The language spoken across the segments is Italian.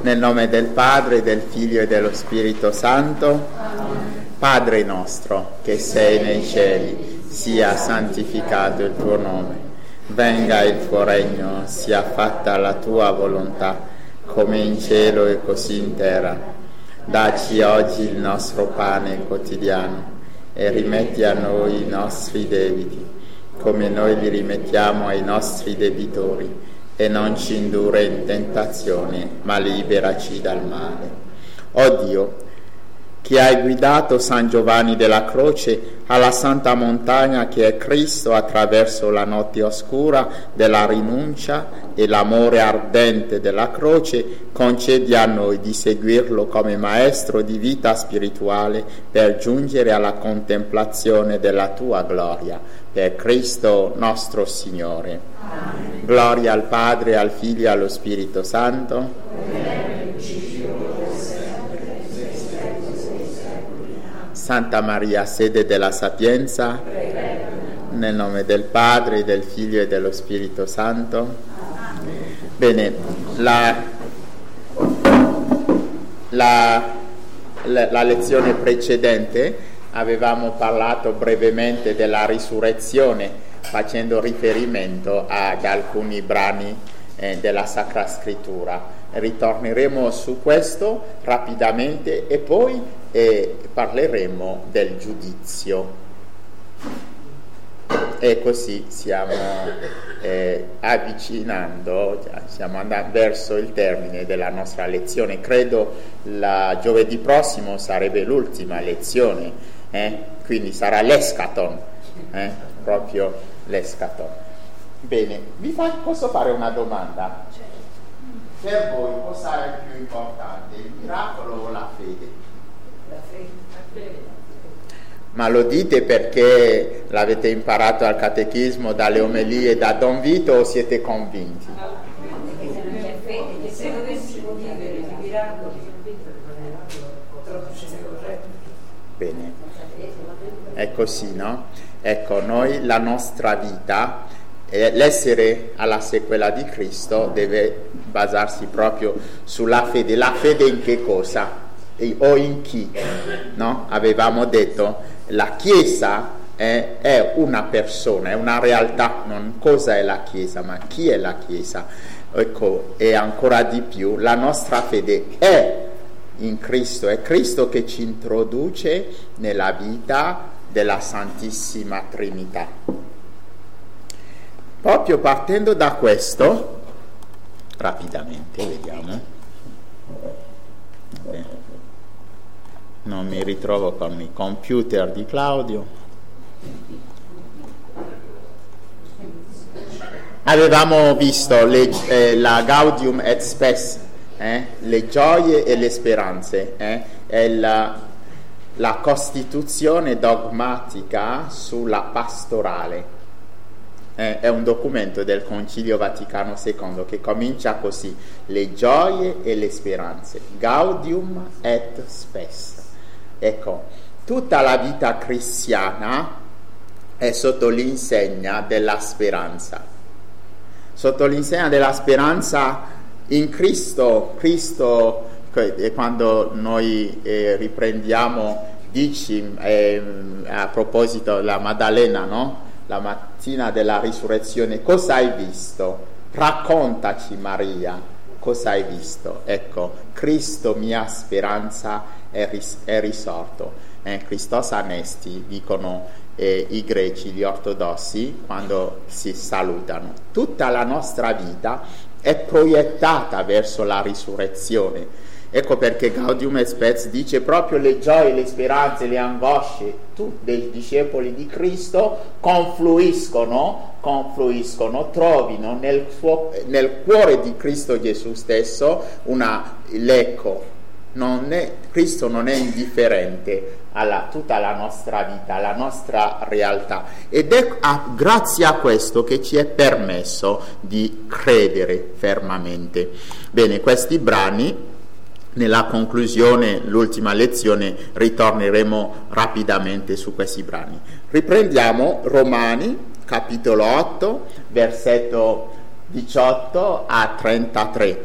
Nel nome del Padre, del Figlio e dello Spirito Santo. Padre nostro, che sei nei cieli, sia santificato il tuo nome. Venga il tuo regno, sia fatta la tua volontà, come in cielo e così in terra. Dacci oggi il nostro pane quotidiano e rimetti a noi i nostri debiti, come noi li rimettiamo ai nostri debitori. E non ci indurre in tentazione, ma liberaci dal male. O Dio, che hai guidato San Giovanni della Croce alla santa montagna che è Cristo attraverso la notte oscura della rinuncia e l'amore ardente della croce, concedi a noi di seguirlo come maestro di vita spirituale per giungere alla contemplazione della tua gloria. Per Cristo nostro Signore. Amen. Gloria al Padre, al Figlio e allo Spirito Santo. Santa Maria, sede della sapienza, nel nome del Padre, del Figlio e dello Spirito Santo. Bene, la lezione precedente avevamo parlato brevemente della risurrezione, facendo riferimento ad alcuni brani della Sacra Scrittura. Ritorneremo su questo rapidamente e poi parleremo del giudizio. E così stiamo andando verso il termine della nostra lezione. Credo giovedì prossimo sarebbe l'ultima lezione, quindi sarà l'escaton, proprio l'escaton. Bene, posso fare una domanda? Per voi cosa è più importante, il miracolo o la fede? La fede. Ma lo dite perché l'avete imparato al catechismo, dalle omelie da Don Vito, o siete convinti? Perché se non c'è fede, che se dovessimo vivere di miracoli, bene, è così, no? Ecco, noi la nostra vita, l'essere alla sequela di Cristo deve basarsi proprio sulla fede. La fede in che cosa? O in chi? No? Avevamo detto, la Chiesa è una persona, è una realtà, non cosa è la Chiesa, ma chi è la Chiesa? Ecco, e ancora di più, la nostra fede è in Cristo, è Cristo che ci introduce nella vita della Santissima Trinità. Proprio partendo da questo, rapidamente vediamo, non mi ritrovo con il computer di Claudio. Avevamo visto la Gaudium et Spes, le gioie e le speranze, è la costituzione dogmatica sulla pastorale. È un documento del Concilio Vaticano II che comincia così: le gioie e le speranze, Gaudium et Spes. Ecco, tutta la vita cristiana è sotto l'insegna della speranza. Sotto l'insegna della speranza in Cristo, quando noi riprendiamo, dici a proposito della Maddalena, no? La mattina della risurrezione, cosa hai visto? Raccontaci, Maria, cosa hai visto? Ecco, Cristo mia speranza è risorto. Christos Anesti, dicono i greci, gli ortodossi, quando si salutano. Tutta la nostra vita è proiettata verso la risurrezione. Ecco perché Gaudium et Spes dice proprio le gioie, le speranze, le angosce dei discepoli di Cristo confluiscono, trovino nel cuore di Cristo Gesù stesso l'eco. Cristo non è indifferente a tutta la nostra vita, alla nostra realtà, ed è grazie a questo che ci è permesso di credere fermamente. Bene, questi brani, nella conclusione, l'ultima lezione, ritorneremo rapidamente su questi brani. Riprendiamo Romani, capitolo 8, versetto 18 a 33.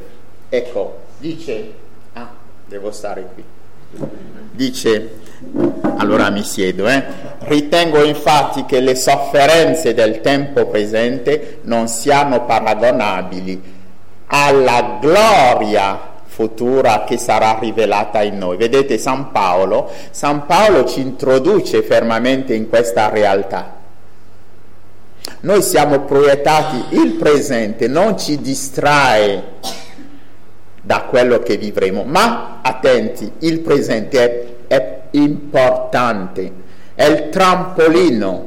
ecco, dice, devo stare qui, dice, allora mi siedo, ritengo infatti che le sofferenze del tempo presente non siano paragonabili alla gloria futura che sarà rivelata in noi. Vedete, San Paolo ci introduce fermamente in questa realtà. Noi siamo proiettati, il presente non ci distrae da quello che vivremo, ma attenti, il presente è importante, è il trampolino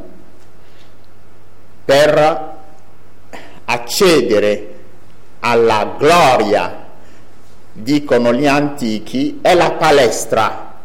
per accedere alla gloria. Dicono gli antichi, è la palestra.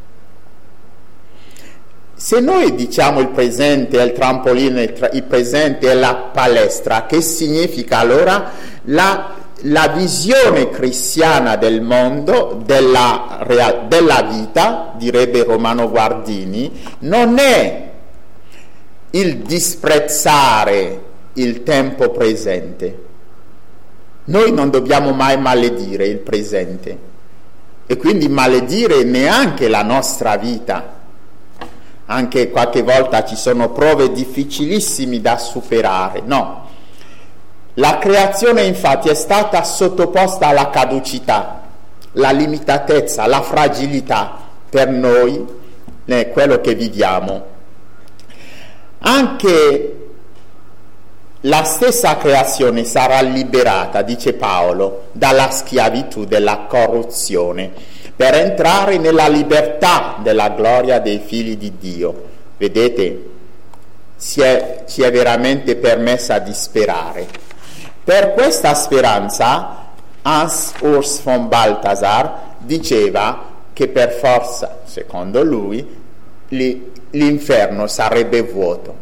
Se noi diciamo il presente è il trampolino, il presente è la palestra, che significa allora? La visione cristiana del mondo, della vita, direbbe Romano Guardini, non è il disprezzare il tempo presente. Noi non dobbiamo mai maledire il presente e quindi maledire neanche la nostra vita. Anche qualche volta ci sono prove difficilissime da superare. No, la creazione infatti è stata sottoposta alla caducità, la limitatezza, la fragilità per noi, quello che viviamo. Anche la stessa creazione sarà liberata, dice Paolo, dalla schiavitù della corruzione, per entrare nella libertà della gloria dei figli di Dio. Vedete, ci è veramente permessa di sperare. Per questa speranza, Hans Urs von Balthasar diceva che per forza, secondo lui, l'inferno sarebbe vuoto.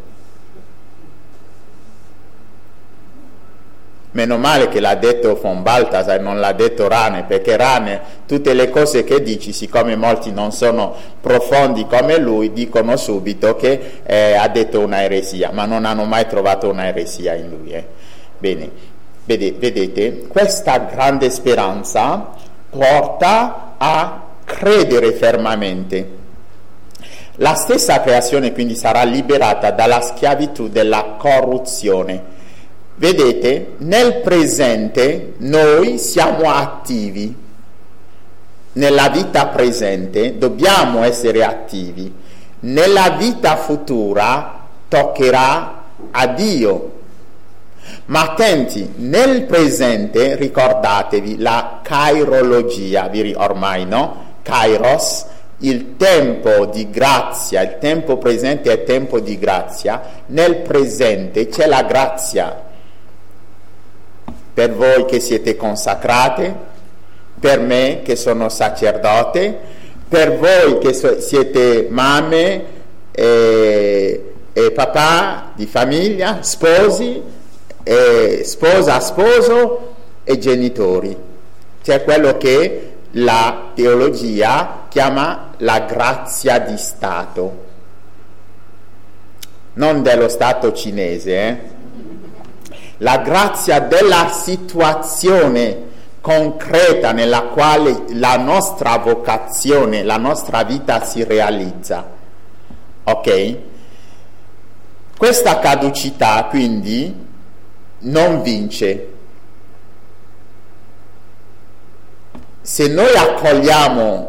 Meno male che l'ha detto von Balthasar e non l'ha detto Rane, perché Rane tutte le cose che dici, siccome molti non sono profondi come lui, dicono subito che ha detto una eresia, ma non hanno mai trovato una eresia in lui. Bene, vedete, questa grande speranza porta a credere fermamente. La stessa creazione quindi sarà liberata dalla schiavitù della corruzione. Vedete, nel presente noi siamo attivi, nella vita presente dobbiamo essere attivi, nella vita futura toccherà a Dio. Ma attenti, nel presente ricordatevi la kairologia, ormai no? Kairos, il tempo di grazia, il tempo presente è tempo di grazia, nel presente c'è la grazia. Per voi che siete consacrate, per me che sono sacerdote, per voi che siete mamme e papà di famiglia, sposi, sposa, sposo e genitori. C'è quello che la teologia chiama la grazia di Stato, non dello Stato cinese, la grazia della situazione concreta nella quale la nostra vocazione, la nostra vita si realizza. Ok? Questa caducità quindi non vince. Se noi accogliamo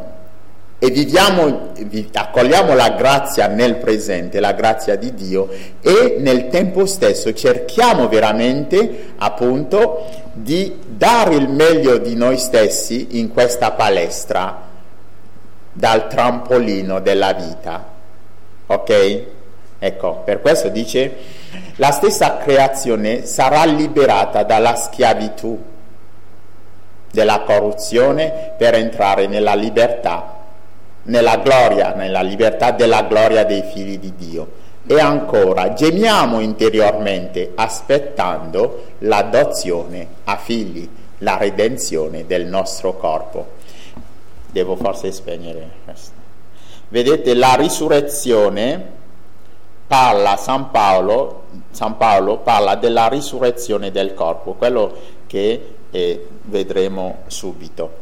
e accogliamo la grazia nel presente, la grazia di Dio, e nel tempo stesso cerchiamo veramente appunto di dare il meglio di noi stessi in questa palestra dal trampolino della vita. Ok? Ecco, per questo dice la stessa creazione sarà liberata dalla schiavitù della corruzione per entrare nella libertà, nella gloria, nella libertà della gloria dei figli di Dio. E ancora, gemiamo interiormente aspettando l'adozione a figli, la redenzione del nostro corpo. Devo forse spegnere questo. Vedete, la risurrezione San Paolo parla della risurrezione del corpo, quello che e vedremo subito.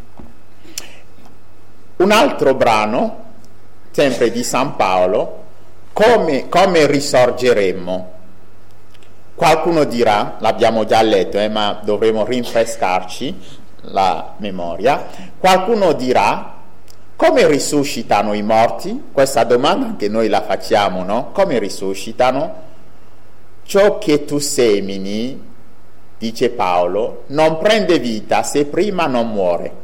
Un altro brano, sempre di San Paolo, come risorgeremo. Qualcuno dirà, l'abbiamo già letto, ma dovremo rinfrescarci la memoria. Qualcuno dirà, come risuscitano i morti? Questa domanda anche noi la facciamo, no? Come risuscitano? Ciò che tu semini, dice Paolo, non prende vita se prima non muore.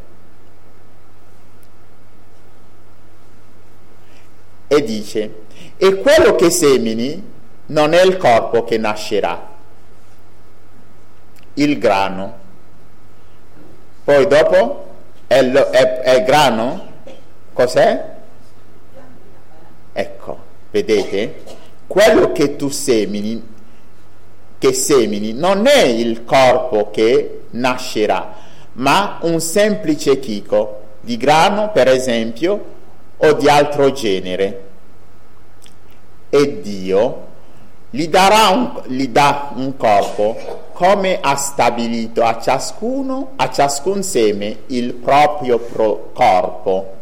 E dice, e quello che semini non è il corpo che nascerà, il grano. Poi dopo è il grano? Cos'è? Ecco, vedete? Quello che tu semini non è il corpo che nascerà, ma un semplice chicco di grano, per esempio, o di altro genere. E Dio gli dà un corpo come ha stabilito a ciascun seme il proprio corpo.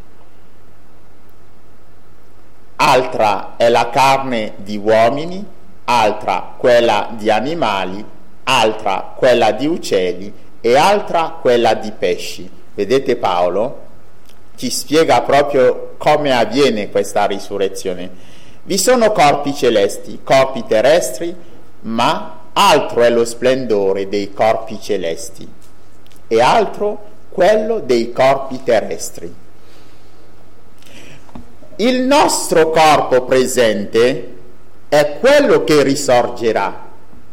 Altra è la carne di uomini, altra quella di animali, altra quella di uccelli e altra quella di pesci. Vedete, Paolo ci spiega proprio come avviene questa risurrezione. Vi sono corpi celesti, corpi terrestri, ma altro è lo splendore dei corpi celesti e altro quello dei corpi terrestri. Il nostro corpo presente è quello che risorgerà,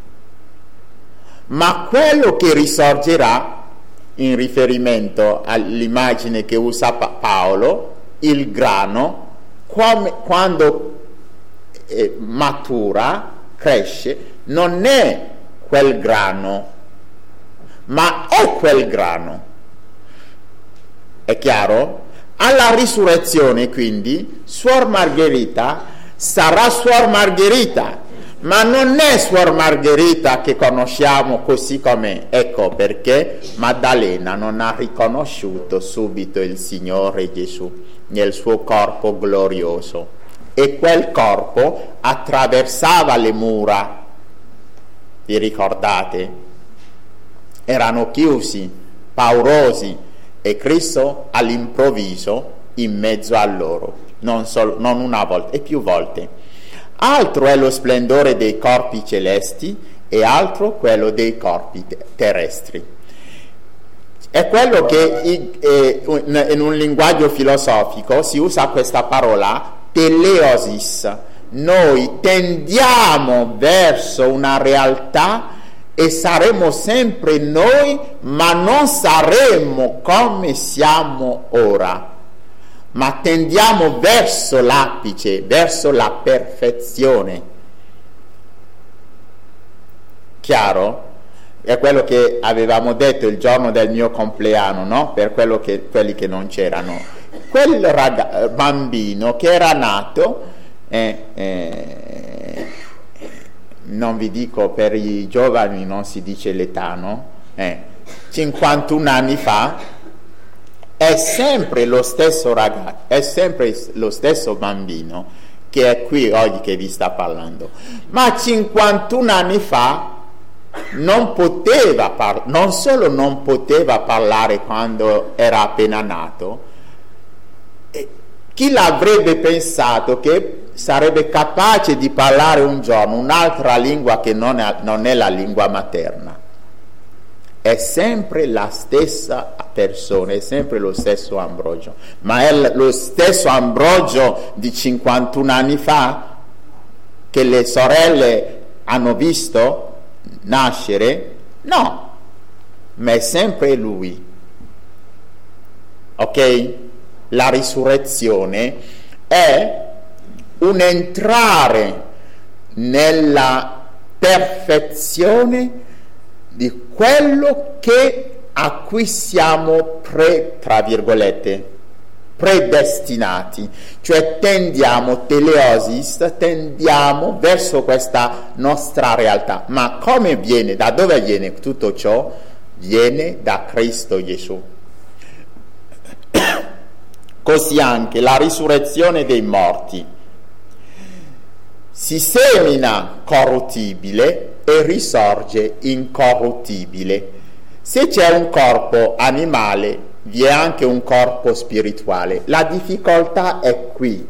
ma quello che risorgerà, in riferimento all'immagine che usa Paolo, il grano, quando matura, cresce, non è quel grano, ma è quel grano. È chiaro? Alla risurrezione, quindi, Suor Margherita sarà Suor Margherita, ma non è Suor Margherita che conosciamo così com'è. Ecco perché Maddalena non ha riconosciuto subito il Signore Gesù nel suo corpo glorioso, e quel corpo attraversava le mura, vi ricordate? Erano chiusi, paurosi, e Cristo all'improvviso in mezzo a loro, non una volta, e più volte. Altro è lo splendore dei corpi celesti e altro quello dei corpi terrestri. È quello che in un linguaggio filosofico si usa questa parola teleosis. Noi tendiamo verso una realtà e saremo sempre noi, ma non saremo come siamo ora, ma tendiamo verso l'apice, verso la perfezione. Chiaro? È quello che avevamo detto il giorno del mio compleanno, no? Per quelli che non c'erano. Quel bambino che era nato, non vi dico, per i giovani non si dice l'età, no? 51 anni fa, è sempre lo stesso ragazzo, è sempre lo stesso bambino che è qui oggi che vi sta parlando, ma 51 anni fa non solo non poteva parlare quando era appena nato. Chi l'avrebbe pensato che sarebbe capace di parlare un giorno un'altra lingua che non è la lingua materna? È sempre la stessa persona, è sempre lo stesso Ambrogio, ma è lo stesso Ambrogio di 51 anni fa che le sorelle hanno visto nascere? No, ma è sempre lui. Ok? La risurrezione è un entrare nella perfezione di quello a cui siamo tra virgolette predestinati, cioè tendiamo verso questa nostra realtà. Ma come viene, da dove viene tutto ciò? viene da Cristo Gesù. Così anche la risurrezione dei morti si semina corruttibile e risorge incorruttibile. Se c'è un corpo animale, vi è anche un corpo spirituale. La difficoltà è qui,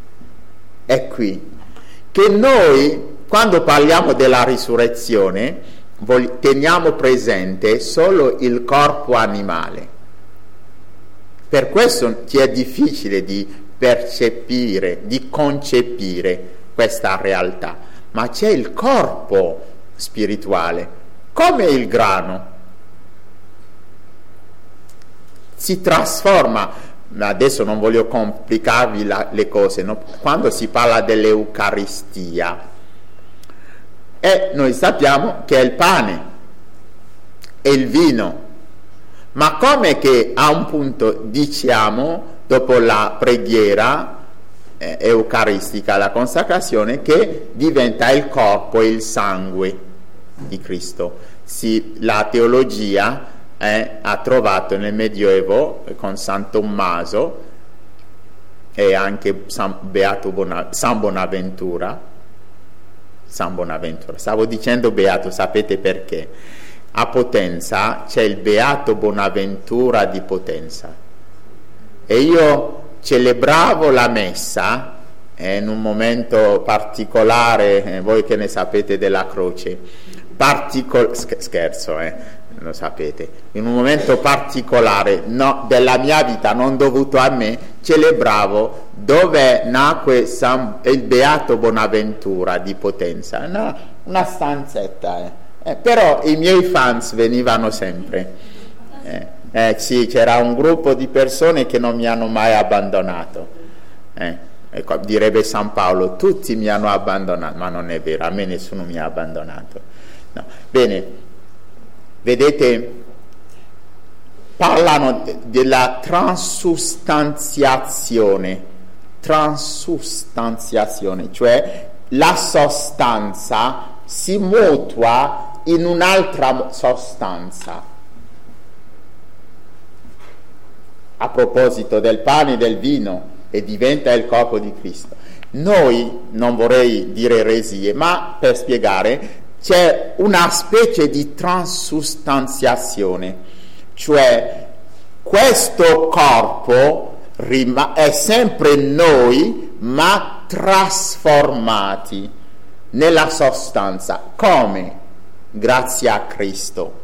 che noi, quando parliamo della risurrezione, teniamo presente solo il corpo animale. Per questo ci è difficile di percepire, di concepire questa realtà. Ma c'è il corpo spirituale, come il grano. Si trasforma, adesso non voglio complicarvi le cose, no? Quando si parla dell'Eucaristia, noi sappiamo che è il pane e il vino, ma come che a un punto diciamo, dopo la preghiera eucaristica, la consacrazione, che diventa il corpo e il sangue di Cristo. La teologia ha trovato nel Medioevo con San Tommaso e anche San Bonaventura, stavo dicendo beato, sapete perché? A Potenza c'è il beato Bonaventura di Potenza e io celebravo la messa in un momento particolare, voi che ne sapete della croce, scherzo, lo sapete, in un momento particolare della mia vita, non dovuto a me, celebravo dove nacque il beato Bonaventura di Potenza, una stanzetta, però i miei fans venivano sempre, sì, c'era un gruppo di persone che non mi hanno mai abbandonato, direbbe San Paolo, tutti mi hanno abbandonato, ma non è vero, a me nessuno mi ha abbandonato, no. Bene, vedete, parlano della transustanziazione, cioè la sostanza si mutua in un'altra sostanza. A proposito del pane e del vino, e diventa il corpo di Cristo. Noi, non vorrei dire eresie, ma per spiegare, c'è una specie di transustanziazione, cioè questo corpo è sempre noi, ma trasformati nella sostanza. Come? Grazie a Cristo.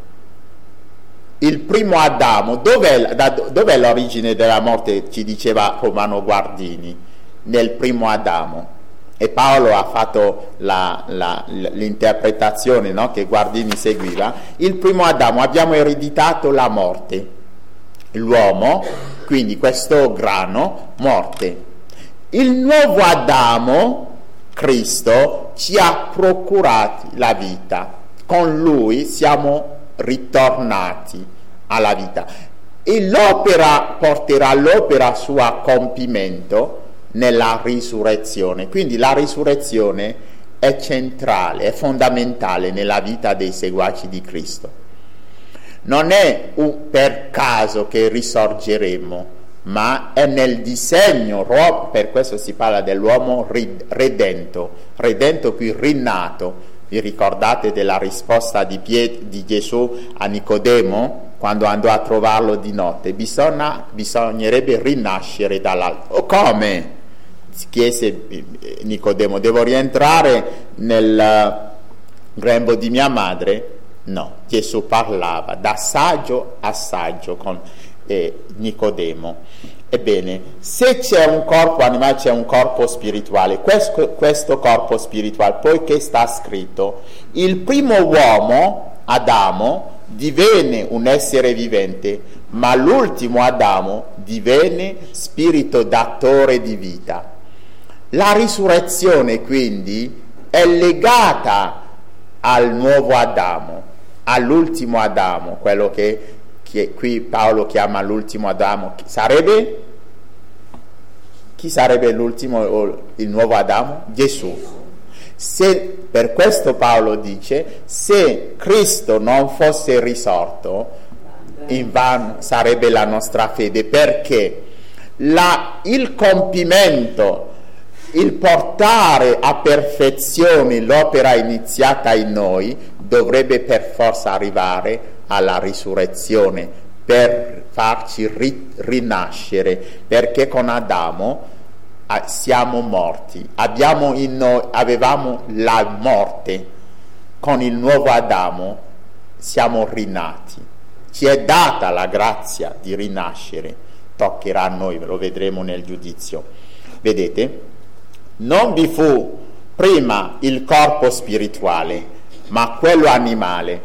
Il primo Adamo, dov'è l'origine della morte, ci diceva Romano Guardini, nel primo Adamo. E Paolo ha fatto l'interpretazione, no, che Guardini seguiva. Il primo Adamo, abbiamo ereditato la morte, l'uomo, quindi questo grano, morte. Il nuovo Adamo, Cristo, ci ha procurati la vita. Con lui siamo ritornati alla vita. E l'opera porterà l'opera sua a compimento nella risurrezione. Quindi la risurrezione è centrale, è fondamentale nella vita dei seguaci di Cristo. Non è per caso che risorgeremo, ma è nel disegno, per questo si parla dell'uomo redento qui rinnato. Vi ricordate della risposta di Gesù a Nicodemo quando andò a trovarlo di notte? Bisognerebbe rinascere dall'alto. Come? Chiese Nicodemo, devo rientrare nel grembo di mia madre? No, Gesù parlava da saggio a saggio con Nicodemo. Ebbene, se c'è un corpo animale, c'è un corpo spirituale. Questo corpo spirituale, poiché sta scritto, il primo uomo, Adamo, divenne un essere vivente, ma l'ultimo Adamo divenne spirito datore di vita. La risurrezione quindi è legata al nuovo Adamo, all'ultimo Adamo, quello che qui Paolo chiama l'ultimo Adamo. Chi sarebbe l'ultimo o il nuovo Adamo? Gesù. Se per questo Paolo dice: se Cristo non fosse risorto, in vano sarebbe la nostra fede, perché il compimento, il portare a perfezione l'opera iniziata in noi dovrebbe per forza arrivare alla risurrezione, per farci rinascere, perché con Adamo siamo morti, avevamo la morte, con il nuovo Adamo siamo rinati, ci è data la grazia di rinascere, toccherà a noi, lo vedremo nel giudizio. Vedete? Non vi fu prima il corpo spirituale, ma quello animale,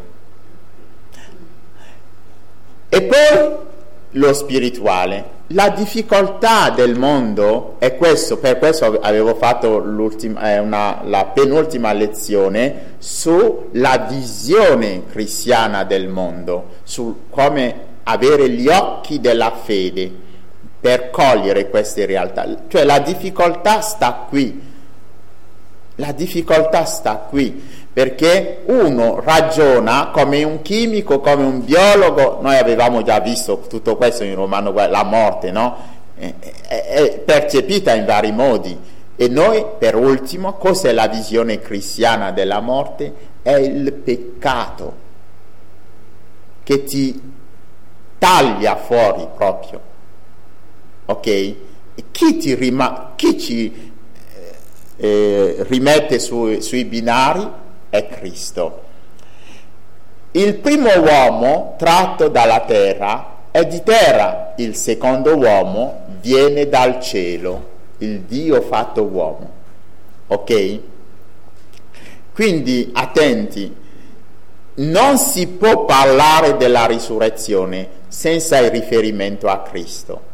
e poi lo spirituale. La difficoltà del mondo è questo, per questo avevo fatto la penultima lezione sulla visione cristiana del mondo, su come avere gli occhi della fede per cogliere queste realtà. Cioè la difficoltà sta qui. La difficoltà sta qui, perché uno ragiona come un chimico, come un biologo. Noi avevamo già visto tutto questo in Romano, la morte, no? È percepita in vari modi. E noi, per ultimo, cos'è la visione cristiana della morte? È il peccato che ti taglia fuori proprio, ok? E chi ci rimette sui binari è Cristo. Il primo uomo tratto dalla terra è di terra, il secondo uomo viene dal cielo, il Dio fatto uomo, ok? Quindi attenti, non si può parlare della risurrezione senza il riferimento a Cristo.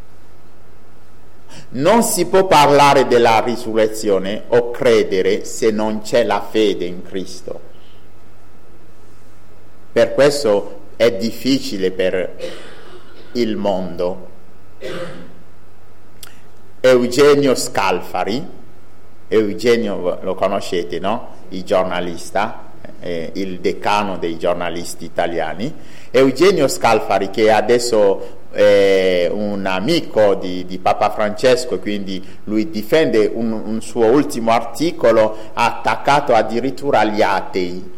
Non si può parlare della risurrezione o credere se non c'è la fede in Cristo. Per questo è difficile per il mondo. Eugenio Scalfari, Eugenio lo conoscete, no? Il giornalista, il decano dei giornalisti italiani. Eugenio Scalfari, che adesso un amico di Papa Francesco, quindi lui difende un suo ultimo articolo, ha attaccato addirittura gli atei.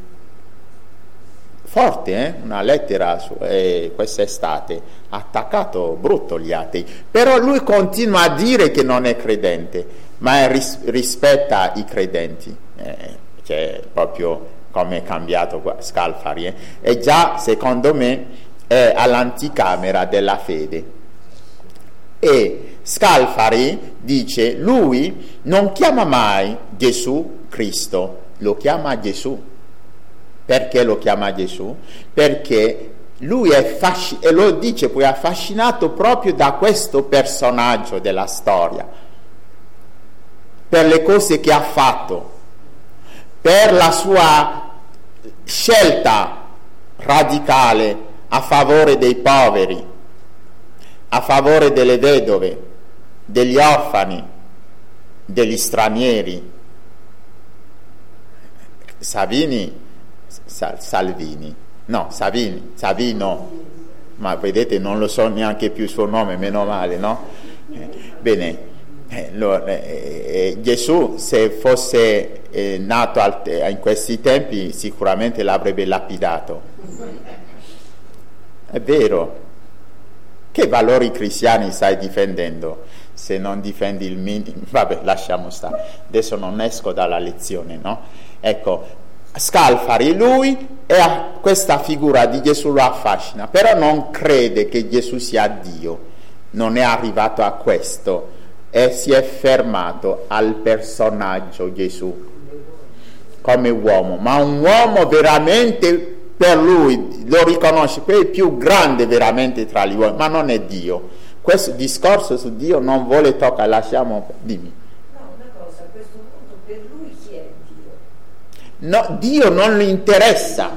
Forte, una lettera quest'estate, ha attaccato brutto gli atei, però lui continua a dire che non è credente, ma rispetta i credenti, cioè proprio come è cambiato Scalfari, e già secondo me è all'anticamera della fede. E Scalfari dice: lui non chiama mai Gesù Cristo, lo chiama Gesù. Perché lo chiama Gesù? Perché lui è e lo dice poi, affascinato proprio da questo personaggio della storia, per le cose che ha fatto, per la sua scelta radicale a favore dei poveri, a favore delle vedove, degli orfani, degli stranieri. Savino, ma vedete, non lo so neanche più il suo nome, meno male, no? Bene, Gesù, se fosse nato in questi tempi, sicuramente l'avrebbe lapidato. È vero. Che valori cristiani stai difendendo se non difendi il minimo? Vabbè, lasciamo stare, adesso non esco dalla lezione, no? Ecco, Scalfari, lui questa figura di Gesù lo affascina, però non crede che Gesù sia Dio, non è arrivato a questo, e si è fermato al personaggio Gesù come uomo, ma un uomo veramente, per lui lo riconosce, è il più grande veramente tra gli uomini, ma non è Dio. Questo discorso su Dio non vuole toccare, lasciamo, dimmi. No, Dio non gli interessa.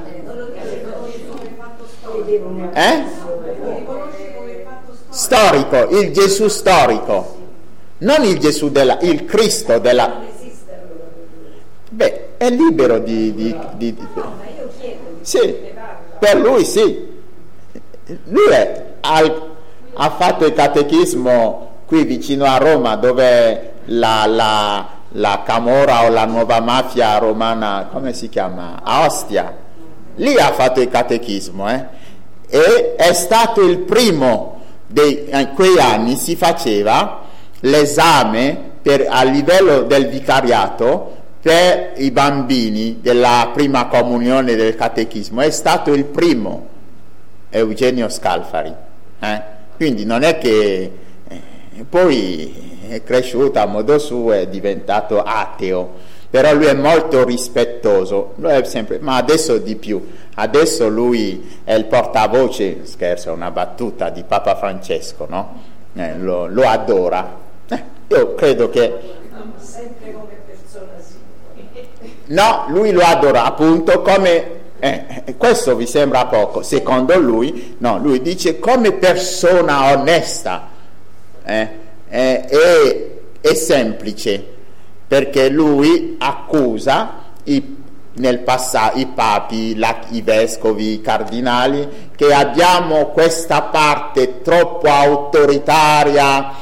Storico, il Gesù storico, non il Gesù il Cristo della. Beh, è libero di No, ma io chiedo. sì, per lui sì. Lui ha fatto il catechismo qui vicino a Roma, dove la Camorra o la nuova mafia romana, come si chiama? A Ostia. Lì ha fatto il catechismo, e è stato il primo in quei anni si faceva l'esame a livello del vicariato per i bambini della prima comunione del catechismo. È stato il primo Eugenio Scalfari, quindi non è che poi è cresciuto a modo suo, è diventato ateo, però lui è molto rispettoso, lui è sempre, ma adesso di più, adesso lui è il portavoce, scherzo, è una battuta, di Papa Francesco, no? Lo adora. Io credo che sempre come persona sì. no, lui lo adora appunto come questo vi sembra poco, secondo lui no, lui dice come persona onesta, è semplice, perché lui accusa nel passato i papi, i vescovi, i cardinali, che abbiamo questa parte troppo autoritaria,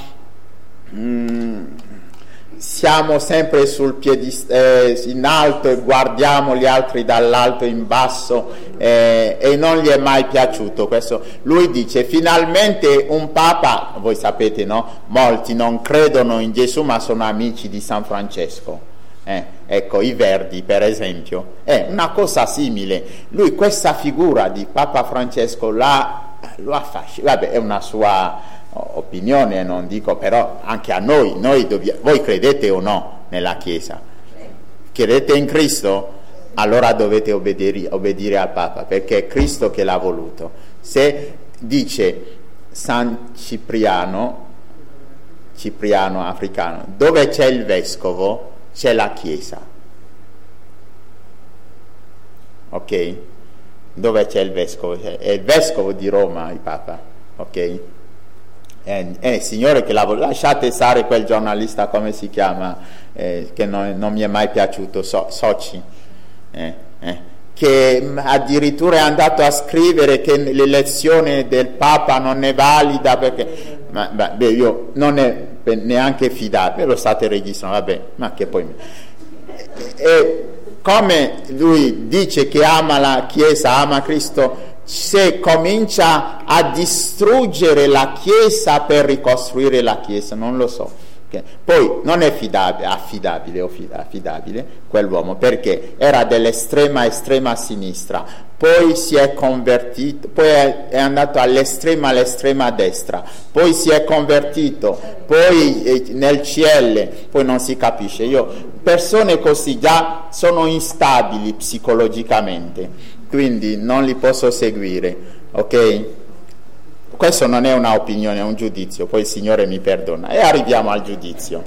siamo sempre sul in alto e guardiamo gli altri dall'alto in basso, e non gli è mai piaciuto questo. Lui dice finalmente un papa, voi sapete, no? Molti non credono in Gesù ma sono amici di San Francesco, ecco, i Verdi per esempio, è una cosa simile. Lui questa figura di Papa Francesco lo affascina, vabbè, è una sua opinione, non dico, però anche a noi voi credete o no nella Chiesa? Credete in Cristo? Allora dovete obbedire al Papa, perché è Cristo che l'ha voluto. Se dice San Cipriano africano, dove c'è il vescovo c'è la Chiesa, ok? Dove c'è il vescovo? È il vescovo di Roma il Papa, ok? Signore che lasciate stare quel giornalista, come si chiama, che non mi è mai piaciuto, Soci, che addirittura è andato a scrivere che l'elezione del Papa non è valida perché io non è neanche fidabile, lo state registrando, vabbè, ma che poi come lui dice che ama la Chiesa, ama Cristo, se comincia a distruggere la Chiesa per ricostruire la Chiesa, non lo so. Poi non è affidabile quell'uomo, perché era dell'estrema sinistra, poi si è convertito, poi è andato all'estrema destra, poi si è convertito, poi nel CL, poi non si capisce. Persone così già sono instabili psicologicamente, quindi non li posso seguire, ok? Questo non è un'opinione, è un giudizio, poi il Signore mi perdona. E arriviamo al giudizio.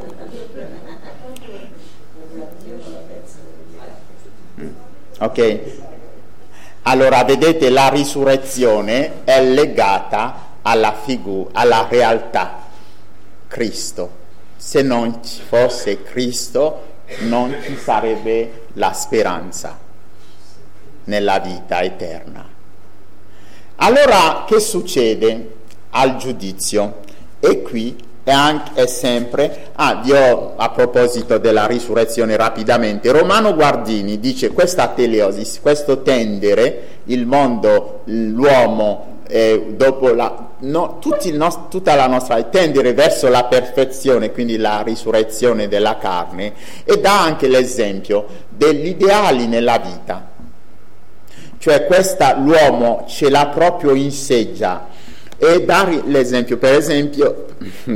Ok? Allora, vedete, la risurrezione è legata alla realtà, Cristo. Se non ci fosse Cristo, non ci sarebbe la speranza nella vita eterna. Allora, che succede al giudizio? E qui è sempre, a proposito della risurrezione rapidamente, Romano Guardini dice questa teleosis, questo tendere il mondo, l'uomo, dopo tutta la nostra tendere verso la perfezione, quindi la risurrezione della carne, e dà anche l'esempio degli ideali nella vita. Cioè l'uomo ce l'ha proprio in sé già, e dare l'esempio, per esempio,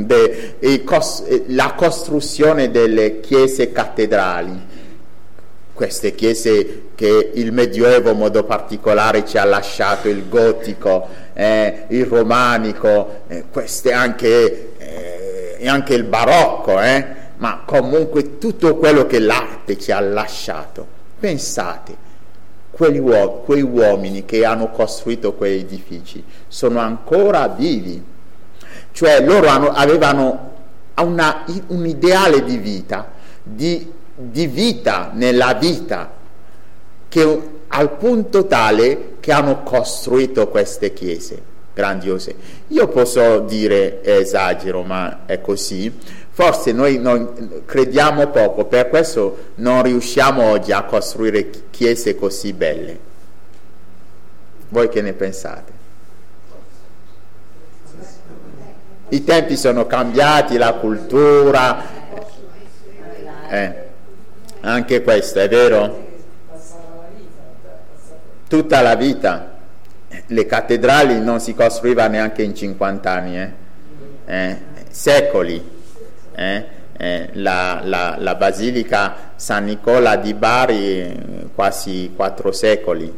la costruzione delle chiese cattedrali, queste chiese che il Medioevo in modo particolare ci ha lasciato, il gotico, il romanico, queste anche il barocco, ma comunque tutto quello che l'arte ci ha lasciato. Pensate, quei uomini che hanno costruito quei edifici sono ancora vivi, cioè loro avevano un ideale di vita, di di vita nella vita, che al punto tale che hanno costruito queste chiese grandiose. Io posso dire esagero, ma è così. Forse noi non crediamo poco, per questo non riusciamo oggi a costruire chiese così belle. Voi che ne pensate? I tempi sono cambiati, la cultura, anche questo è vero. Tutta la vita. Le cattedrali non si costruivano neanche in 50 anni, secoli. La Basilica San Nicola di Bari quasi 4 secoli.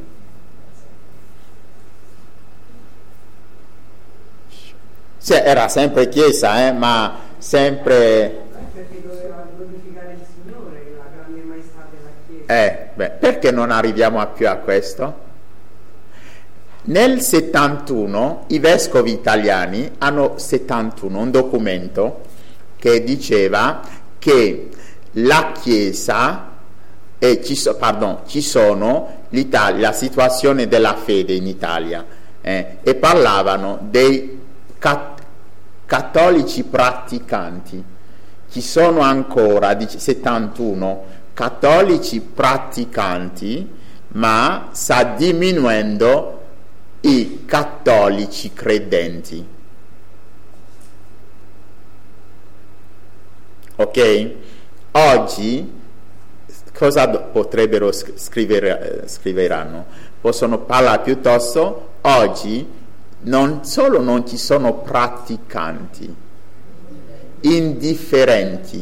Era sempre chiesa, ma sempre... Perché doveva glorificare il Signore, la grande maestà della chiesa. Perché non arriviamo più a questo? Nel 71 i vescovi italiani hanno 71 un documento che diceva che la Chiesa ci sono la situazione della fede in Italia, e parlavano dei cattolici praticanti. Ci sono ancora 71 cattolici praticanti, ma sta diminuendo i cattolici credenti. Ok? Oggi cosa potrebbero scriveranno? Possono parlare piuttosto, oggi non solo non ci sono praticanti, indifferenti.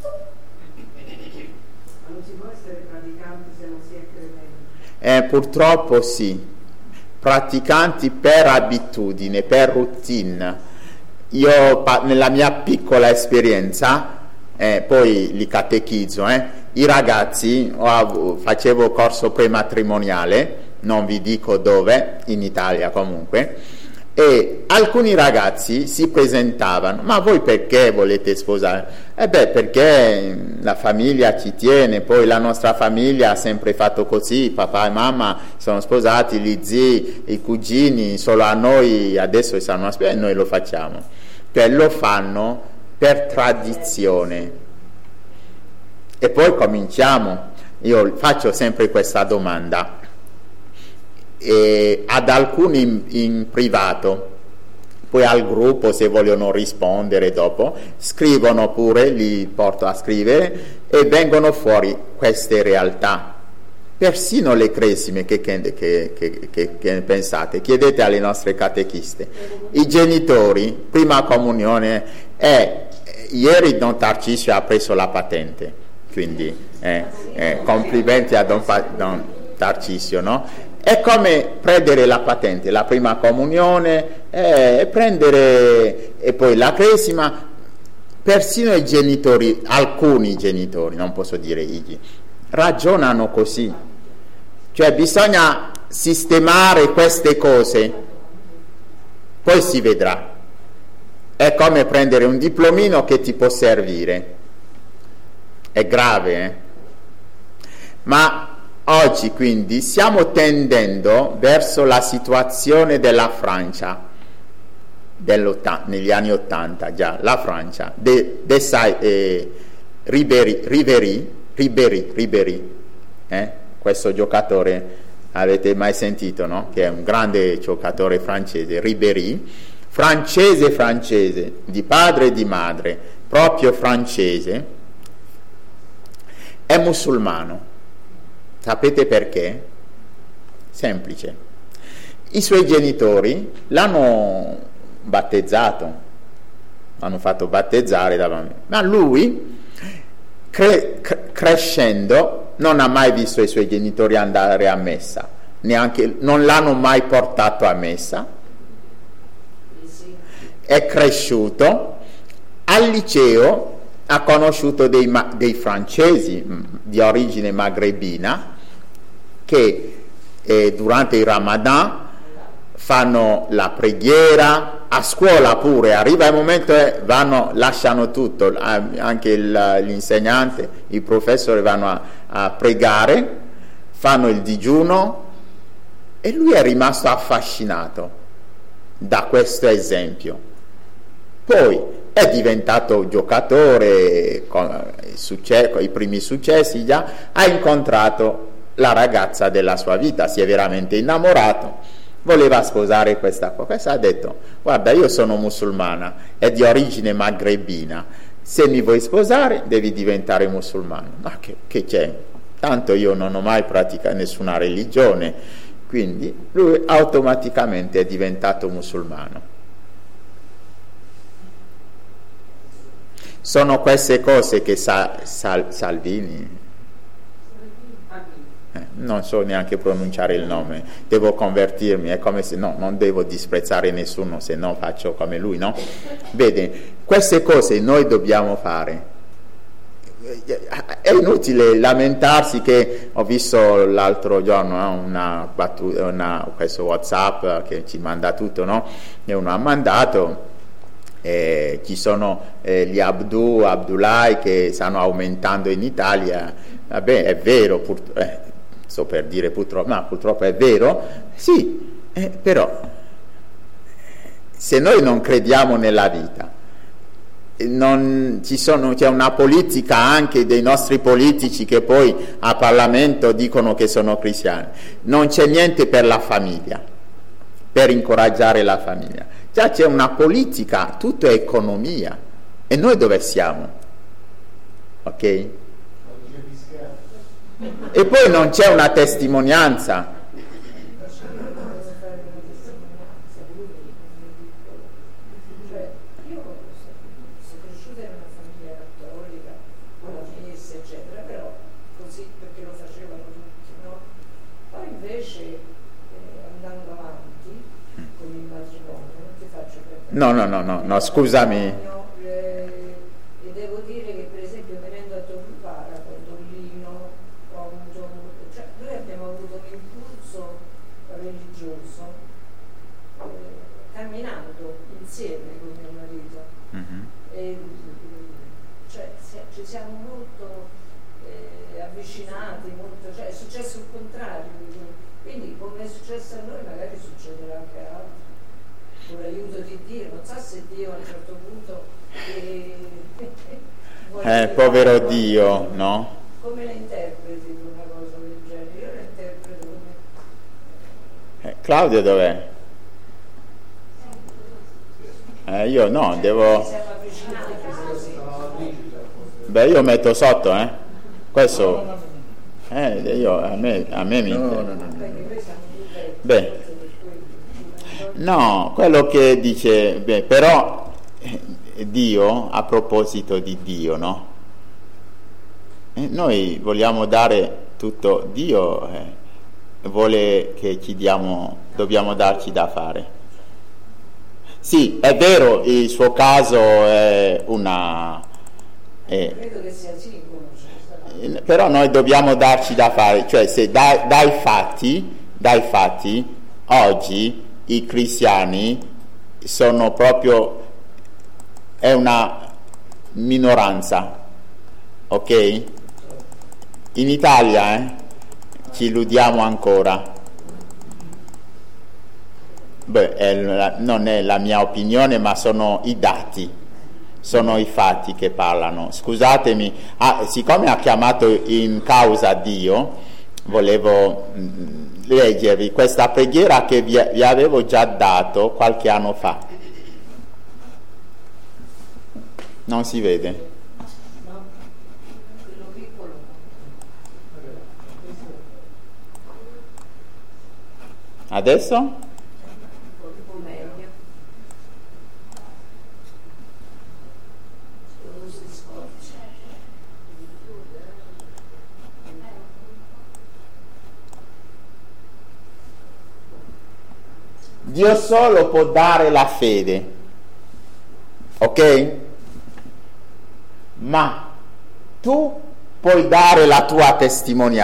Ma non si può essere praticanti se non si è credenti? Purtroppo sì. Praticanti per abitudine, per routine. Io nella mia piccola esperienza, poi li catechizzo, i ragazzi, facevo corso prematrimoniale, non vi dico dove, in Italia comunque, e alcuni ragazzi si presentavano: ma voi perché volete sposare? Perché la famiglia ci tiene, poi la nostra famiglia ha sempre fatto così, papà e mamma sono sposati, gli zii, i cugini, solo a noi adesso stanno aspettando e noi lo facciamo. Cioè lo fanno per tradizione. E poi cominciamo, io faccio sempre questa domanda ad alcuni in privato, poi al gruppo, se vogliono rispondere dopo, scrivono pure, li porto a scrivere e vengono fuori queste realtà. Persino le cresime, che pensate? Chiedete alle nostre catechiste. I genitori, prima comunione, ieri Don Tarcisio ha preso la patente, quindi complimenti a Don Tarcisio, no? È come prendere la patente, la prima comunione, prendere e poi la cresima. Persino i genitori, alcuni genitori, non posso dire i, ragionano così. Cioè bisogna sistemare queste cose, poi si vedrà. È come prendere un diplomino che ti può servire. È grave, Ma oggi quindi stiamo tendendo verso la situazione della Francia negli anni 80, già la Francia, Ribéry, questo giocatore avete mai sentito, no? Che è un grande giocatore francese, Ribéry, francese, di padre e di madre, proprio francese, è musulmano. Sapete perché? Semplice. I suoi genitori l'hanno battezzato, l'hanno fatto battezzare da bambino, ma lui crescendo non ha mai visto i suoi genitori andare a messa, neanche non l'hanno mai portato a messa. È cresciuto al liceo, ha conosciuto dei francesi di origine magrebina che durante il Ramadan fanno la preghiera, a scuola pure, arriva il momento e lasciano tutto, anche l'insegnante, i professori vanno a pregare, fanno il digiuno, e lui è rimasto affascinato da questo esempio. Poi è diventato giocatore, con i primi successi già, ha incontrato la ragazza della sua vita, si è veramente innamorato, voleva sposare questa ha detto: guarda, io sono musulmana, è di origine magrebina, se mi vuoi sposare devi diventare musulmano. Ma che c'è? Tanto io non ho mai praticato nessuna religione. Quindi lui automaticamente è diventato musulmano. Sono queste cose che Salvini, non so neanche pronunciare il nome, devo convertirmi, è come se non devo disprezzare nessuno, se no faccio come lui, no? Vede, queste cose noi dobbiamo fare. È inutile lamentarsi, che ho visto l'altro giorno questo WhatsApp che ci manda tutto, no? E uno ha mandato, ci sono gli Abdullahi che stanno aumentando in Italia. Vabbè, è vero, sto per dire purtroppo, ma purtroppo è vero, sì, però se noi non crediamo nella vita, c'è una politica anche dei nostri politici che poi a Parlamento dicono che sono cristiani, non c'è niente per la famiglia, per incoraggiare la famiglia, già c'è una politica, tutto è economia, e noi dove siamo? Ok? E poi non c'è una testimonianza. No, scusami. E devo dire che per esempio venendo a Torrupara con Tollino, noi abbiamo avuto un impulso religioso camminando insieme con mio marito. E, ci siamo molto avvicinati, è successo il contrario, quindi come è successo a noi magari succederà anche a altri. Con l'aiuto di Dio, non so se Dio a un certo punto povero Dio, no? Come la interpreti una cosa del genere? Io la interpreto come Claudio dov'è? Io no, devo. siamo avvicinati così. Beh, io metto sotto, questo io a me mi beh, no, quello che dice, però Dio, a proposito di Dio, no? Noi vogliamo dare tutto, Dio vuole che dobbiamo darci da fare. Sì, è vero, il suo caso è credo che sia singolo, però noi dobbiamo darci da fare, cioè se dai fatti oggi i cristiani sono proprio, è una minoranza, ok? In Italia ci illudiamo ancora. Non è la mia opinione, ma sono i dati, sono i fatti che parlano. Scusatemi, siccome ha chiamato in causa Dio, volevo leggervi questa preghiera che vi avevo già dato qualche anno fa. Non si vede? Adesso? Dio solo può dare la fede, ok? Ma tu puoi dare la tua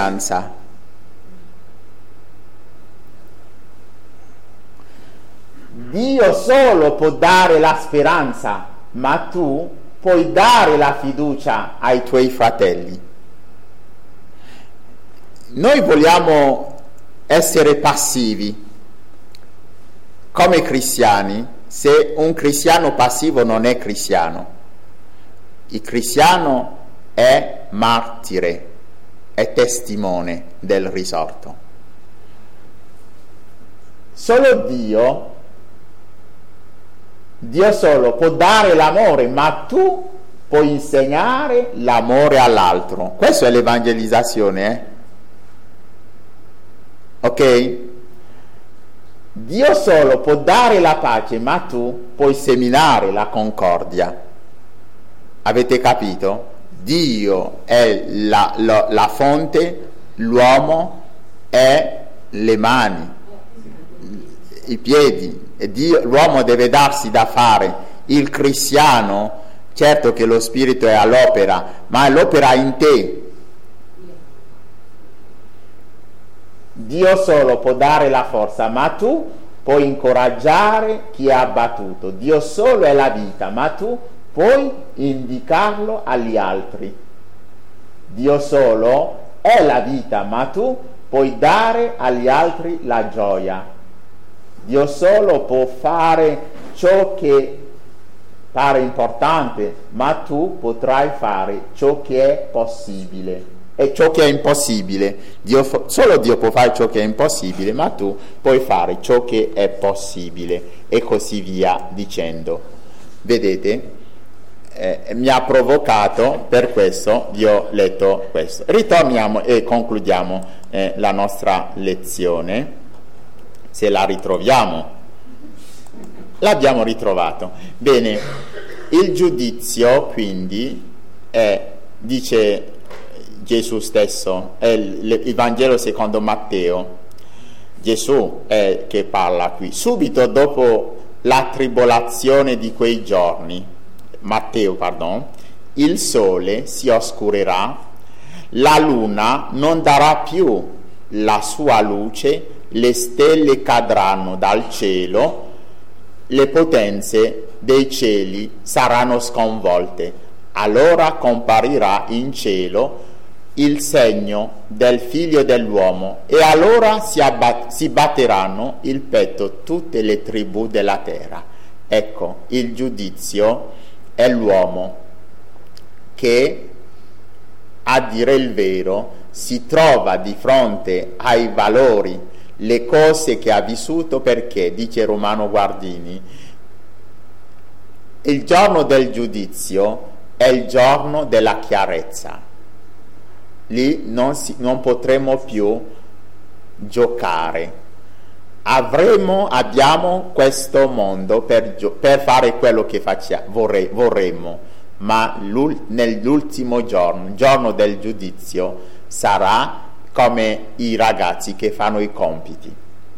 testimonianza. Dio solo può dare la speranza, ma tu puoi dare la fiducia ai tuoi fratelli. Noi vogliamo essere passivi come cristiani, se un cristiano passivo non è cristiano. Il cristiano è martire, è testimone del risorto. Solo Dio solo può dare l'amore, ma tu puoi insegnare l'amore all'altro. Questa è l'evangelizzazione, ok? Dio solo può dare la pace, ma tu puoi seminare la concordia. Avete capito? Dio è la fonte, l'uomo è le mani, i piedi. E l'uomo deve darsi da fare. Il cristiano, certo che lo spirito è all'opera, ma è l'opera in te. Dio solo può dare la forza, ma tu puoi incoraggiare chi è abbattuto. Dio solo è la vita, ma tu puoi indicarlo agli altri. Dio solo è la vita, ma tu puoi dare agli altri la gioia. Dio solo può fare ciò che pare importante, ma tu potrai fare ciò che è possibile. E ciò che è impossibile, solo Dio può fare ciò che è impossibile, ma tu puoi fare ciò che è possibile, e così via dicendo. Vedete? Mi ha provocato, per questo vi ho letto questo. Ritorniamo e concludiamo la nostra lezione, se la ritroviamo. L'abbiamo ritrovato. Bene, il giudizio quindi dice Gesù stesso, è il Vangelo secondo Matteo. Gesù è che parla qui. Subito dopo la tribolazione di quei giorni, il sole si oscurerà, la luna non darà più la sua luce, le stelle cadranno dal cielo, le potenze dei cieli saranno sconvolte. Allora comparirà in cielo il segno del Figlio dell'uomo, e allora si batteranno il petto tutte le tribù della terra. Ecco, il giudizio è l'uomo che, a dire il vero, si trova di fronte ai valori, le cose che ha vissuto, perché, dice Romano Guardini, il giorno del giudizio è il giorno della chiarezza. Lì non potremo più giocare. Abbiamo questo mondo per fare quello che vorremmo, ma nell'ultimo giorno, il giorno del giudizio, sarà come i ragazzi che fanno i compiti.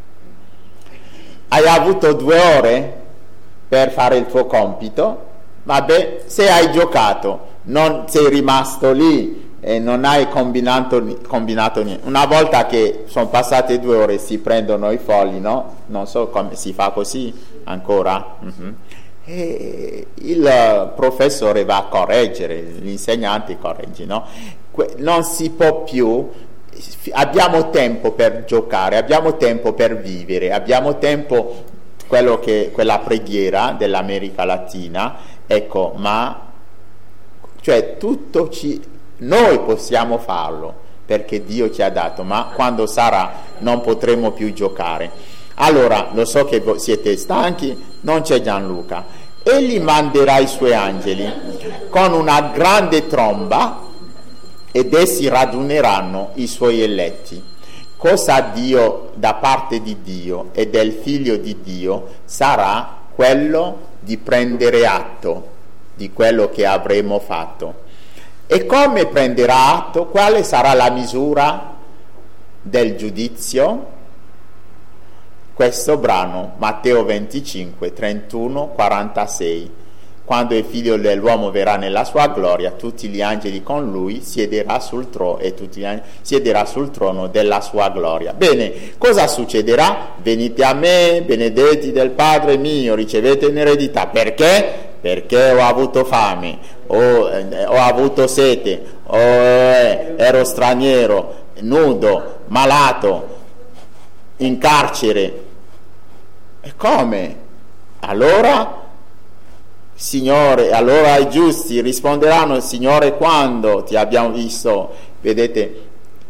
Hai avuto 2 ore per fare il tuo compito? Vabbè, se hai giocato, non sei rimasto lì e non hai combinato niente. Una volta che sono passate 2 ore si prendono i fogli, no? Non so come si fa così ancora. E il professore va a correggere, l'insegnante corregge, no? Non si può più. Abbiamo tempo per giocare, abbiamo tempo per vivere, abbiamo tempo, quella preghiera dell'America Latina, ecco, ma cioè noi possiamo farlo perché Dio ci ha dato, ma quando sarà non potremo più giocare. Allora, lo so che siete stanchi, non c'è Gianluca. Egli manderà i suoi angeli con una grande tromba ed essi raduneranno i suoi eletti. Cosa ha Dio da parte di Dio e del Figlio di Dio sarà quello di prendere atto di quello che avremo fatto. E come prenderà atto? Quale sarà la misura del giudizio? Questo brano, Matteo 25, 31, 46. quando il figlio dell'uomo verrà nella sua gloria, tutti gli angeli con lui siederà sul trono della sua gloria. Bene, cosa succederà? Venite a me, benedetti del Padre mio, ricevete in eredità. Perché? Perché ho avuto fame, ho avuto sete, ero straniero, nudo, malato, in carcere. E come? Allora, Signore, allora i giusti risponderanno: Signore, quando ti abbiamo visto? Vedete,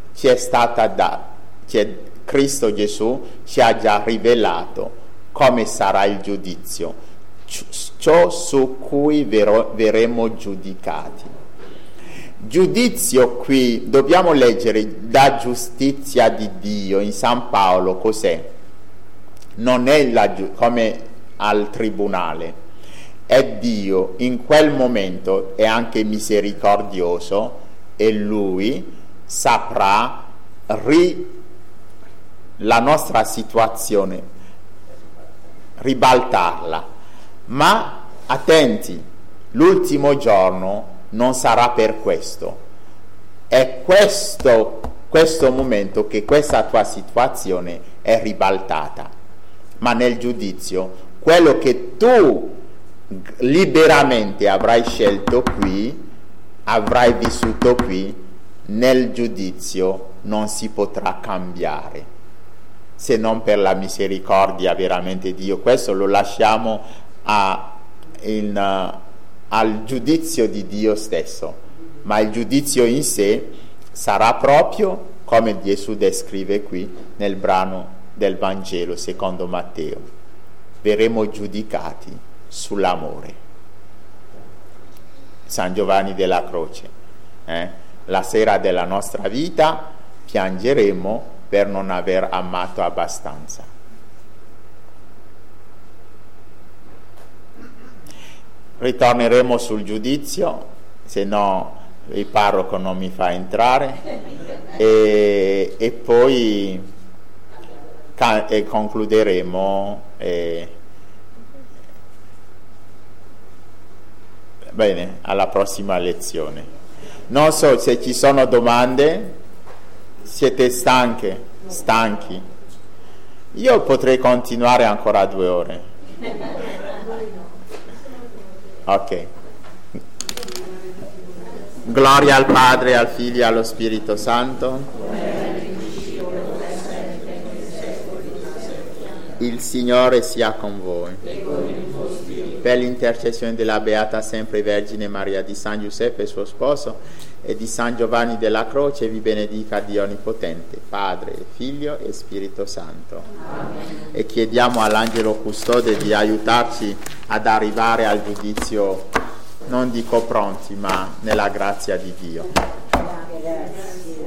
Cristo Gesù ci ha già rivelato come sarà il giudizio, ciò su cui verremo giudicati. Giudizio qui dobbiamo leggere da giustizia di Dio in San Paolo. Cos'è? Non è come al tribunale. È Dio in quel momento è anche misericordioso e Lui saprà la nostra situazione, ribaltarla. Ma attenti, l'ultimo giorno non sarà per questo. È questo momento che questa tua situazione è ribaltata. Ma nel giudizio, quello che tu liberamente avrai scelto qui, avrai vissuto qui, nel giudizio non si potrà cambiare se non per la misericordia veramente di Dio. Questo lo lasciamo al giudizio di Dio stesso, ma il giudizio in sé sarà proprio come Gesù descrive qui nel brano del Vangelo secondo Matteo. Verremo giudicati sull'amore. San Giovanni della Croce, la sera della nostra vita piangeremo per non aver amato abbastanza. Ritorneremo sul giudizio, se no il parroco non mi fa entrare, e poi concluderemo. Bene, alla prossima lezione. Non so se ci sono domande. Siete stanchi? Io potrei continuare ancora 2 ore. Ok. Gloria al Padre, al Figlio e allo Spirito Santo. Il Signore sia con voi. Per l'intercessione della Beata Sempre Vergine Maria, di San Giuseppe suo sposo e di San Giovanni della Croce, vi benedica Dio Onnipotente, Padre, Figlio e Spirito Santo. Amen. E chiediamo all'Angelo Custode di aiutarci ad arrivare al giudizio, non dico pronti, ma nella grazia di Dio. Grazie.